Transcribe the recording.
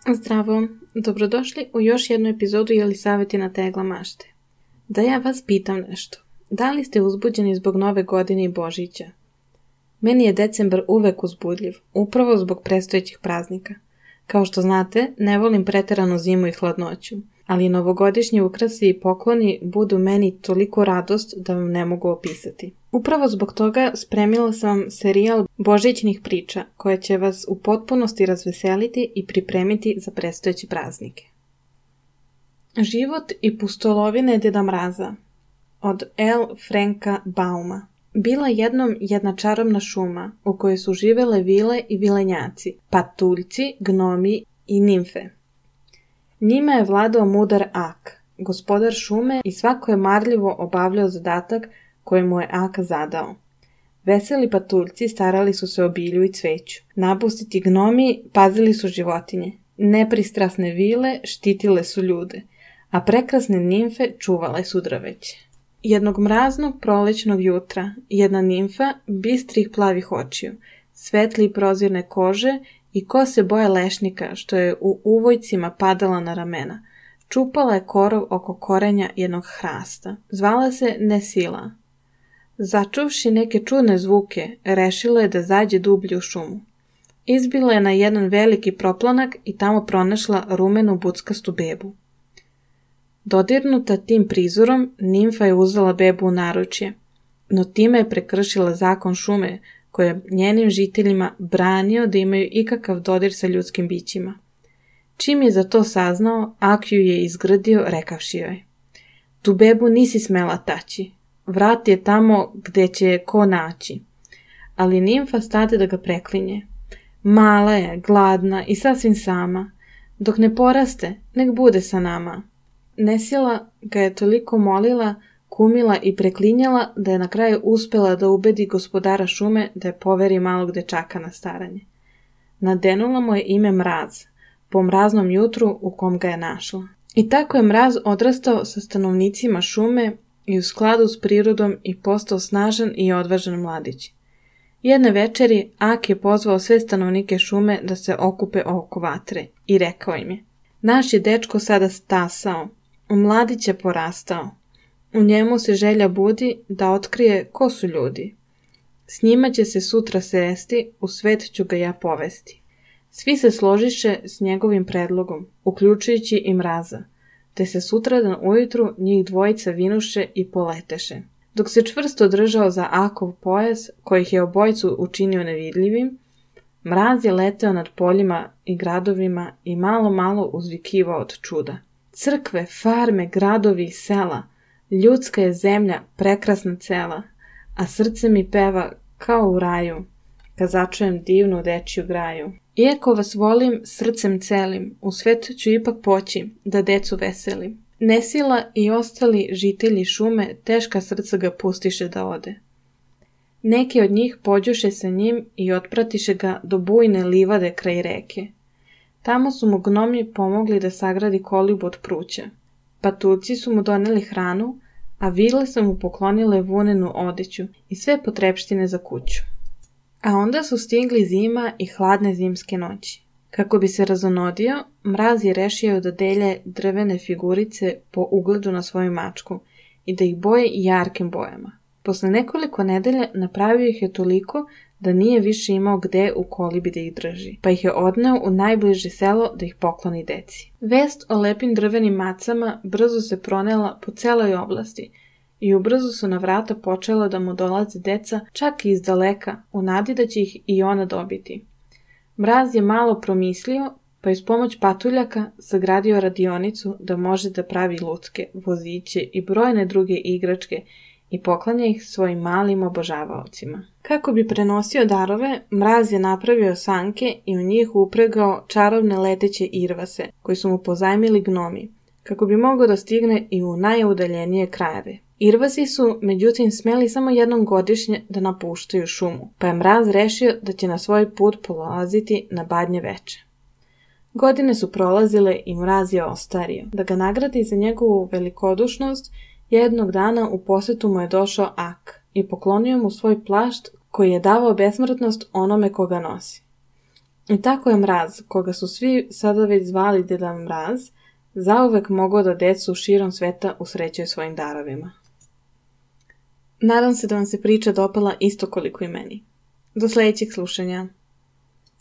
Zdravo, dobrodošli u još jednu epizodu Jelisaveta Tegla mašte. Da ja vas pitam nešto. Da li ste uzbuđeni zbog Nove godine i Božića? Meni je decembar uvek uzbudljiv, upravo zbog predstojećih praznika. Kao što znate, ne volim preteranu zimu i hladnoću, ali novogodišnji ukrasi i pokloni budu meni toliko radost da vam ne mogu opisati. Upravo zbog toga spremila sam vam serijal božićnih priča koje će vas u potpunosti razveseliti i pripremiti za predstojeće praznike. Život i pustolovine Deda Mraza od L. Franka Bauma. Bila jednom jedna čarobna šuma u kojoj su živele vile i vilenjaci, patuljci, gnomi i nimfe. Njima je vladao mudar Ak, gospodar šume, i svako je marljivo obavljao zadatak koji mu je Ak zadao. Veseli patuljci starali su se o bilju i cveću. Napustiti gnomi pazili su životinje. Nepristrasne vile štitile su ljude, a prekrasne nimfe čuvale su drveće. Jednog mraznog prolećnog jutra jedna nimfa, bistrih plavih očiju, svetli i prozirne kože i kose boje lešnika što je u uvojcima padala na ramena, čupala je korov oko korenja jednog hrasta. Zvala se Nesila. Začuvši neke čudne zvuke, rešila je da zađe dublje u šumu. Izbila je na jedan veliki proplanak i tamo pronašla rumenu buckastu bebu. Dodirnuta tim prizorom, nimfa je uzela bebu u naručje, no time je prekršila zakon šume koji je njenim žiteljima branio da imaju ikakav dodir sa ljudskim bićima. Čim je za to saznao, Ak ju je izgrdio rekavši joj: "Tu bebu nisi smela taći, vrat je tamo gde će je ko naći." Ali nimfa stade da ga preklinje. "Mala je, gladna i sasvim sama. Dok ne poraste, nek bude sa nama." Nesila ga je toliko molila, kumila i preklinjala da je na kraju uspela da ubedi gospodara šume da je poveri malog dečaka na staranje. Nadenula mu je ime Mraz, po mraznom jutru u kom ga je našla. I tako je Mraz odrastao sa stanovnicima šume i u skladu s prirodom i postao snažan i odvažan mladić. Jedne večeri Ak je pozvao sve stanovnike šume da se okupe oko vatre i rekao im je: "Naš je dečko sada stasao, u mladić je porastao. U njemu se želja budi da otkrije ko su ljudi. S njima će se sutra sresti, u svet ću ga ja povesti." Svi se složiše s njegovim predlogom, uključujući i Mraza, te se sutradan ujutru njih dvojica vinuše i poleteše. Dok se čvrsto držao za Akov pojas, koji ih je obojicu učinio nevidljivim, Mraz je leteo nad poljima i gradovima i malo uzvikivao od čuda. "Crkve, farme, gradovi i sela, ljudska je zemlja prekrasna cela, a srce mi peva kao u raju, kad začujem divnu dečju graju. Iako vas volim srcem celim, u svet ću ipak poći, da decu veselim." Nesila i ostali žitelji šume teška srca ga pustiše da ode. Neki od njih pođoše sa njim i otpratiše ga do bujne livade kraj reke. Tamo su mu gnomi pomogli da sagradi kolibu od pruća. Patuljci su mu doneli hranu, a vile su mu poklonile vunenu odeću i sve potrepštine za kuću. A onda su stigli zima i hladne zimske noći. Kako bi se razonodio, Mraz je rešio da delje drvene figurice po ugledu na svoju mačku i da ih boje jarkim bojama. Posle nekoliko nedelja napravio ih je toliko da nije više imao gde u kolibi da ih drži, pa ih je odneo u najbliže selo da ih pokloni deci. Vest o lepim drvenim macama brzo se pronela po celoj oblasti i ubrzo su na vrata počela da mu dolaze deca, čak i iz daleka, u nadi da će ih i ona dobiti. Mraz je malo promislio, pa je s pomoć patuljaka sagradio radionicu da može da pravi lutke, voziće i brojne druge igračke i poklanja ih svojim malim obožavaocima. Kako bi prenosio darove, Mraz je napravio sanke i u njih upregao čarobne leteće irvase, koji su mu pozajmili gnomi, kako bi mogao da stigne i u najudaljenije krajeve. Irvasi su, međutim, smeli samo jednom godišnje da napuštaju šumu, pa je Mraz rešio da će na svoj put polaziti na Badnje veče. Godine su prolazile i Mraz je ostario. Da ga nagradi za njegovu velikodušnost, jednog dana u posetu mu je došao Ak i poklonio mu svoj plašt koji je davao besmrtnost onome koga nosi. I tako je Mraz, koga su svi sada već zvali Deda Mraz, zauvek mogao da decu širom sveta usrećuje svojim darovima. Nadam se da vam se priča dopala isto koliko i meni. Do sljedećeg slušanja.